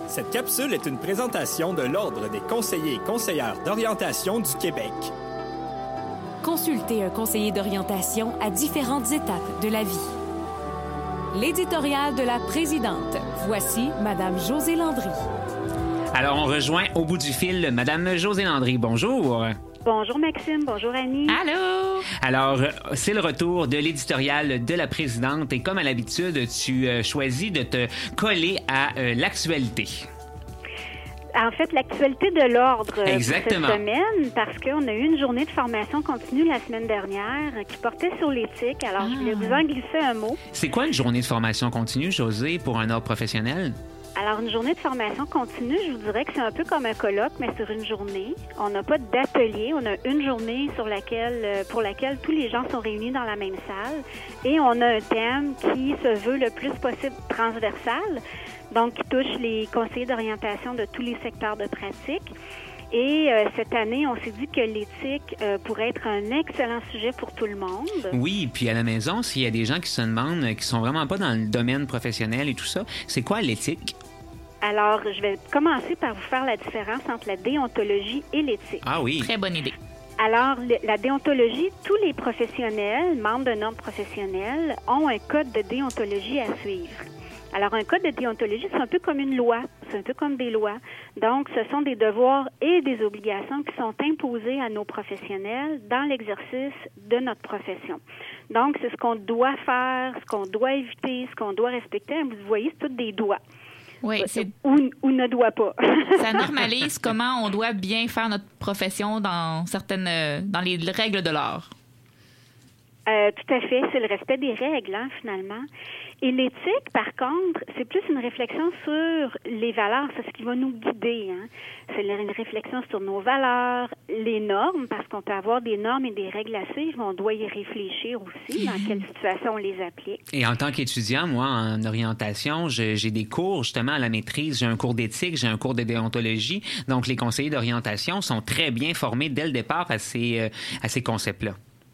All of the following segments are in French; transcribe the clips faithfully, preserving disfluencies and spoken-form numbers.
Cette capsule est une présentation de l'Ordre des conseillers et conseillères d'orientation du Québec. Consultez un conseiller d'orientation à différentes étapes de la vie. L'éditorial de la présidente. Voici Madame Josée Landry. Alors, on rejoint au bout du fil Madame Josée Landry. Bonjour. Bonjour Maxime, bonjour Annie. Allô! Alors, c'est le retour de l'éditorial de la présidente et comme à l'habitude, tu euh, choisis de te coller à euh, l'actualité. En fait, l'actualité de l'Ordre Exactement. cette semaine, parce qu'on a eu une journée de formation continue la semaine dernière qui portait sur l'éthique. Alors, ah. je voulais vous en glisser un mot. C'est quoi une journée de formation continue, Josée, pour un ordre professionnel? Alors, une journée de formation continue, je vous dirais que c'est un peu comme un colloque, mais sur une journée. On n'a pas d'atelier. On a une journée sur laquelle, pour laquelle tous les gens sont réunis dans la même salle. Et on a un thème qui se veut le plus possible transversal, donc qui touche les conseillers d'orientation de tous les secteurs de pratique. Et euh, cette année, on s'est dit que l'éthique euh, pourrait être un excellent sujet pour tout le monde. Oui, puis à la maison, s'il y a des gens qui se demandent, qui sont vraiment pas dans le domaine professionnel et tout ça, c'est quoi l'éthique? Alors, je vais commencer par vous faire la différence entre la déontologie et l'éthique. Ah oui. Très bonne idée. Alors, la déontologie, tous les professionnels, membres d'un ordre professionnel, ont un code de déontologie à suivre. Alors, un code de déontologie, c'est un peu comme une loi. C'est un peu comme des lois. Donc, ce sont des devoirs et des obligations qui sont imposés à nos professionnels dans l'exercice de notre profession. Donc, c'est ce qu'on doit faire, ce qu'on doit éviter, ce qu'on doit respecter. Vous voyez, c'est toutes des doigts. Oui, c'est... Ou, ou ne doit pas. Ça normalise comment on doit bien faire notre profession dans certaines, dans les règles de l'art. Euh, tout à fait, c'est le respect des règles, hein, finalement. Et l'éthique, par contre, c'est plus une réflexion sur les valeurs, c'est ce qui va nous guider. Hein. C'est une réflexion sur nos valeurs, les normes, parce qu'on peut avoir des normes et des règles à suivre, mais on doit y réfléchir aussi, dans quelle situation on les applique. Et en tant qu'étudiant, moi, en orientation, je, j'ai des cours, justement, à la maîtrise. J'ai un cours d'éthique, j'ai un cours de déontologie. Donc, les conseillers d'orientation sont très bien formés dès le départ à ces, euh, à ces concepts-là.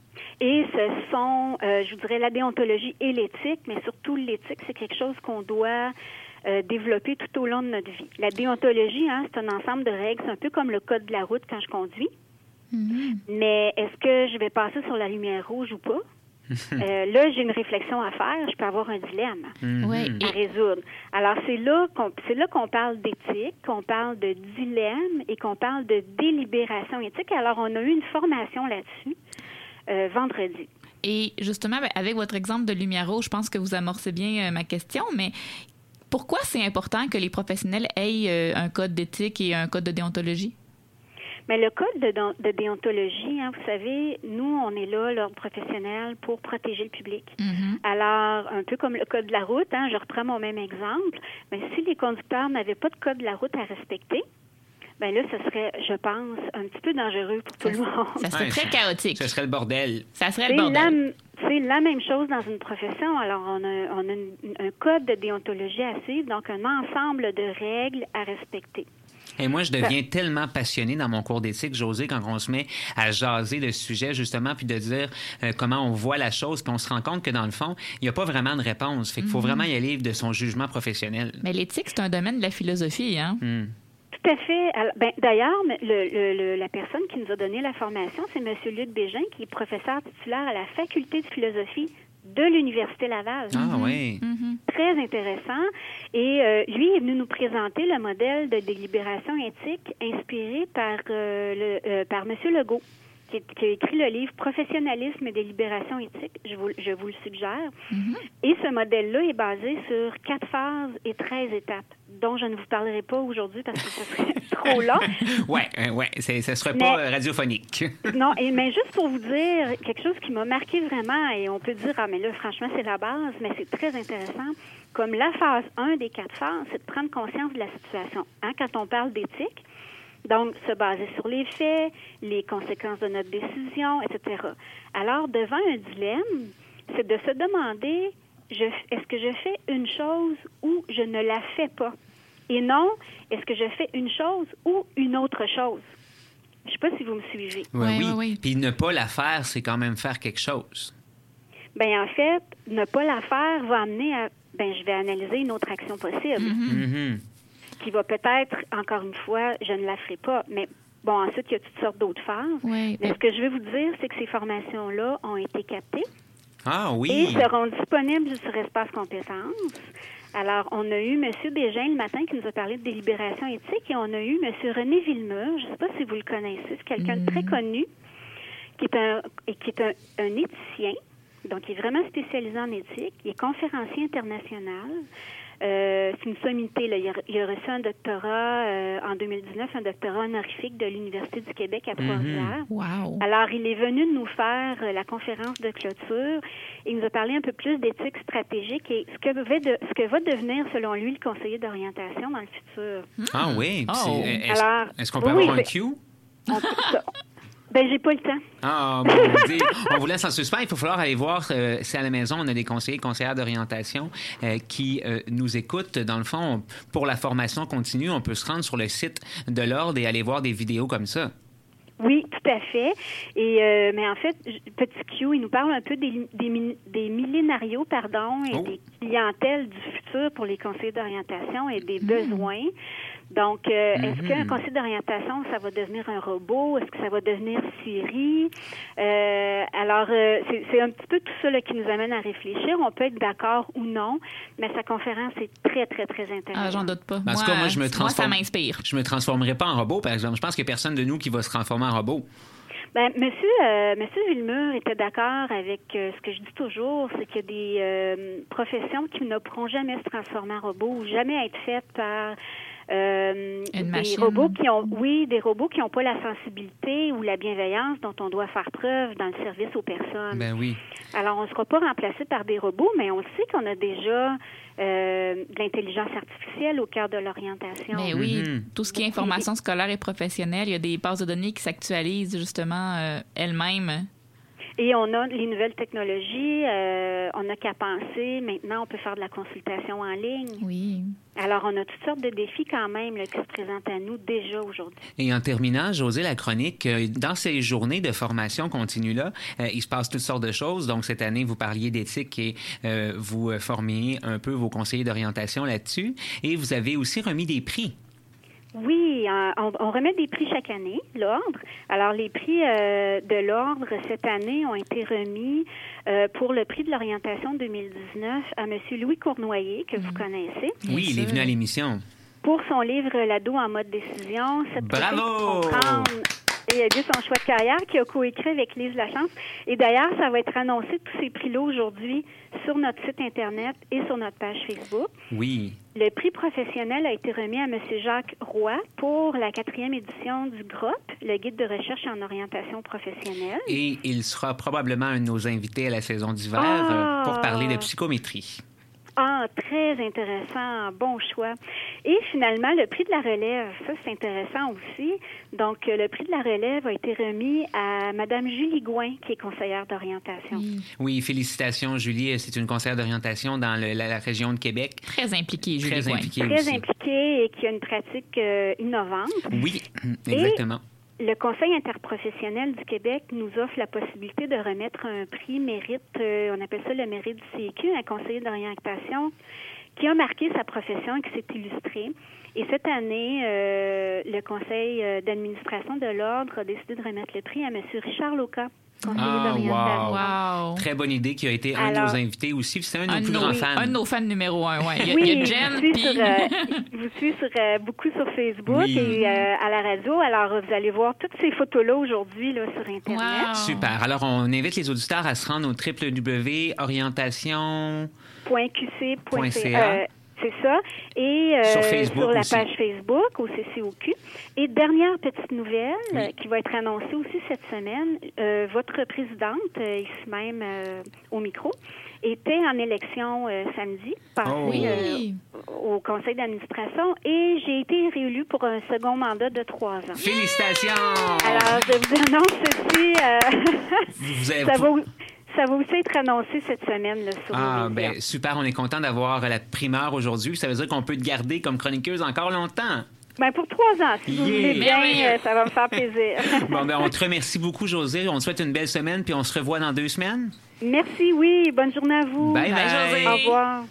Et ce sont, euh, je vous dirais, la déontologie et l'éthique, mais surtout l'éthique, c'est quelque chose qu'on doit euh, développer tout au long de notre vie. La déontologie, hein, c'est un ensemble de règles, c'est un peu comme le code de la route quand je conduis. Mm-hmm. Mais est-ce que je vais passer sur la lumière rouge ou pas? euh, là, j'ai une réflexion à faire, je peux avoir un dilemme mm-hmm. à résoudre. Alors, c'est là qu'on, c'est là qu'on parle d'éthique, qu'on parle de dilemme et qu'on parle de délibération éthique. Alors, on a eu une formation là-dessus. Euh, vendredi. Et justement, avec votre exemple de lumière rouge, je pense que vous amorcez bien euh, ma question, mais pourquoi c'est important que les professionnels aient euh, un code d'éthique et un code de déontologie? Mais le code de, de déontologie, hein, vous savez, nous, on est là, l'ordre professionnel, pour protéger le public. Mm-hmm. Alors, un peu comme le code de la route, hein, je reprends mon même exemple, mais si les conducteurs n'avaient pas de code de la route à respecter, ben là, ce serait, je pense, un petit peu dangereux pour tout ça, le monde. Ça serait ouais, très chaotique. Ce serait le bordel. Ça serait c'est le bordel. La, c'est la même chose dans une profession. Alors, on a, on a une, un code de déontologie à suivre, donc un ensemble de règles à respecter. Et moi, je deviens tellement passionnée dans mon cours d'éthique, Josée, quand on se met à jaser le sujet, justement, puis de dire euh, comment on voit la chose, puis on se rend compte que, dans le fond, il n'y a pas vraiment de réponse. Fait qu'il faut mm-hmm. vraiment y aller de son jugement professionnel. Mais l'éthique, c'est un domaine de la philosophie, hein? Mm. Tout à fait. Alors, ben, d'ailleurs, le, le, le, la personne qui nous a donné la formation, c'est M. Luc Bégin, qui est professeur titulaire à la faculté de philosophie de l'Université Laval. Ah mm-hmm. oui. Mm-hmm. Très intéressant. Et euh, lui est venu nous présenter le modèle de délibération éthique inspiré par, euh, le, euh, par M. Legault, qui, qui a écrit le livre « Professionnalisme et délibération éthique ». Je vous, je vous le suggère. Mm-hmm. Et ce modèle-là est basé sur quatre phases et treize étapes, dont je ne vous parlerai pas aujourd'hui parce que ce serait trop long. Oui, euh, ouais, ce ne serait pas mais, radiophonique. Non, et, mais juste pour vous dire quelque chose qui m'a marqué vraiment, et on peut dire, ah, mais là, franchement, c'est la base, mais c'est très intéressant. Comme la phase un des quatre phases, c'est de prendre conscience de la situation. Hein, quand on parle d'éthique, donc se baser sur les faits, les conséquences de notre décision, et cetera. Alors, devant un dilemme, c'est de se demander, je, est-ce que je fais une chose ou je ne la fais pas? Et non, est-ce que je fais une chose ou une autre chose? Je ne sais pas si vous me suivez. Oui, oui. oui, oui. Puis ne pas la faire, c'est quand même faire quelque chose. Bien, en fait, ne pas la faire va amener à, ben je vais analyser une autre action possible. Mm-hmm. Mm-hmm. qui va peut-être, encore une fois, je ne la ferai pas, mais bon, ensuite, il y a toutes sortes d'autres phases. Oui. Mais ce que je veux vous dire, c'est que ces formations-là ont été captées Ah oui. et seront disponibles sur Espace Compétences. Alors, on a eu M. Bégin le matin qui nous a parlé de délibération éthique et on a eu M. René Villemur, je ne sais pas si vous le connaissez, c'est quelqu'un de très connu, qui est un, et qui est un, un éthicien, donc il est vraiment spécialisé en éthique, il est conférencier international. Euh, c'est une sommité. Là. Il, a, il a reçu un doctorat euh, en deux mille dix-neuf, un doctorat honorifique de l'Université du Québec à Trois-Rivières. Mm-hmm. Wow. Alors, il est venu nous faire euh, la conférence de clôture. Il nous a parlé un peu plus d'éthique stratégique et ce que, va de, ce que va devenir, selon lui, le conseiller d'orientation dans le futur. Ah oui. Oh. C'est- Est-ce, Alors, est-ce qu'on peut oui, avoir un ben- cue? On peut- ça- ben, j'ai pas le temps. Ah, mon Dieu. On vous laisse en suspens. Il faut falloir aller voir. Euh, c'est à la maison. On a des conseillers, conseillères d'orientation euh, qui euh, nous écoutent. Dans le fond, on- pour la formation continue, on peut se rendre sur le site de l'Ordre et aller voir des vidéos comme ça. Oui, tout à fait. Et euh, mais en fait, j- petit Q, il nous parle un peu des, des, mi- des millénarios, pardon, et Oh. des clientèles du futur pour les conseillers d'orientation et des besoins. Donc, euh, est-ce Mhm. qu'un conseiller d'orientation, ça va devenir un robot? Est-ce que ça va devenir Siri? Euh, alors, euh, c'est, c'est un petit peu tout ça là, qui nous amène à réfléchir. On peut être d'accord ou non, mais sa conférence est très, très, très intéressante. Ah, j'en doute pas. En tout cas, moi, je me Moi, ça transforme. m'inspire. Je me transformerai pas en robot, par exemple. Je pense qu'il n'y a personne de nous qui va se transformer en robot. Ben, monsieur, euh, monsieur Villemur était d'accord avec euh, ce que je dis toujours, c'est qu'il y a des euh, professions qui ne pourront jamais se transformer en robots ou jamais être faites par euh, Une des machine. robots qui ont, oui, des robots qui n'ont pas la sensibilité ou la bienveillance dont on doit faire preuve dans le service aux personnes. Ben oui. Alors, on ne sera pas remplacé par des robots, mais on sait qu'on a déjà euh, de l'intelligence artificielle au cœur de l'orientation. Mais oui, Mhm. tout ce qui est information scolaire et professionnelle, il y a des bases de données qui s'actualisent justement euh, elles-mêmes. Et on a les nouvelles technologies, euh, on n'a qu'à penser. Maintenant, on peut faire de la consultation en ligne. Oui. Alors, on a toutes sortes de défis quand même là, qui se présentent à nous déjà aujourd'hui. Et en terminant, José, la chronique, euh, dans ces journées de formation continue-là, euh, il se passe toutes sortes de choses. Donc, cette année, vous parliez d'éthique et euh, vous euh, formiez un peu vos conseillers d'orientation là-dessus. Et vous avez aussi remis des prix. Oui, euh, on, on remet des prix chaque année, l'Ordre. Alors, les prix euh, de l'Ordre cette année ont été remis euh, pour le prix de l'orientation deux mille dix-neuf à M. Louis Cournoyer, que vous connaissez, Bien Oui, il est sûr. venu à l'émission. pour son livre L'ado en mode décision. Cette Bravo! possibilité de comprendre et aider son choix de carrière, qui a coécrit avec Lise Lachance. Et d'ailleurs, ça va être annoncé, tous ces prix-là, aujourd'hui, sur notre site Internet et sur notre page Facebook. Oui. Le prix professionnel a été remis à M. Jacques Roy pour la quatrième édition du G R O P, le guide de recherche en orientation professionnelle. Et il sera probablement un de nos invités à la saison d'hiver Ah! euh, pour parler de psychométrie. Ah, très intéressant, bon choix. Et finalement, le prix de la relève, ça c'est intéressant aussi. Donc, euh, le prix de la relève a été remis à Mme Julie Gouin, qui est conseillère d'orientation. Oui. Oui, félicitations, Julie. C'est une conseillère d'orientation dans le- la, la région de Québec. Très impliquée, Julie Très Gouin. impliquée Très aussi. impliquée et qui a une pratique euh, innovante. Oui, exactement. Le Conseil interprofessionnel du Québec nous offre la possibilité de remettre un prix mérite, euh, on appelle ça le mérite du C Q, un conseiller d'orientation qui a marqué sa profession et qui s'est illustré. Et cette année, euh, le Conseil euh, d'administration de l'Ordre a décidé de remettre le prix à M. Richard Loca, conseiller Ah, d'orientation. Wow. Très bonne idée qui a été un Alors- de nos invités aussi. C'est un de nos Un de plus nos, grands fans. un de nos fans numéro un, ouais. Il y a, Oui, il y a je Jen, vous suis puis... sur, euh, je vous suis sur, euh, beaucoup sur Facebook Oui. et euh, à la radio. Alors, vous allez voir toutes ces photos-là aujourd'hui là, sur Internet. Wow. Super. Alors, on invite les auditeurs à se rendre au w w w point orientation .qc.ca. Point C A. Euh, c'est ça. Et euh, Sur Facebook la aussi. page Facebook, au C C O Q. Et dernière petite nouvelle Oui. euh, qui va être annoncée aussi cette semaine, euh, votre présidente, euh, ici même euh, au micro, était en élection euh, samedi, passé Oh. Oui. euh, au conseil d'administration et j'ai été réélue pour un second mandat de trois ans. Félicitations! Alors, je vous annonce ceci. euh, Vous avez- ça va... Ça va aussi être annoncé cette semaine là, sur Ah, nos médias. ben super, on est content d'avoir la primeur aujourd'hui. Ça veut dire qu'on peut te garder comme chroniqueuse encore longtemps. Ben, pour trois ans, si vous Yeah. voulez bien, Merveilleux. euh, ça va me faire plaisir. Bon, ben on te remercie beaucoup, José. On te souhaite une belle semaine, puis on se revoit dans deux semaines. Merci, oui. Bonne journée à vous. Bye, Bye, bye. José. Au revoir.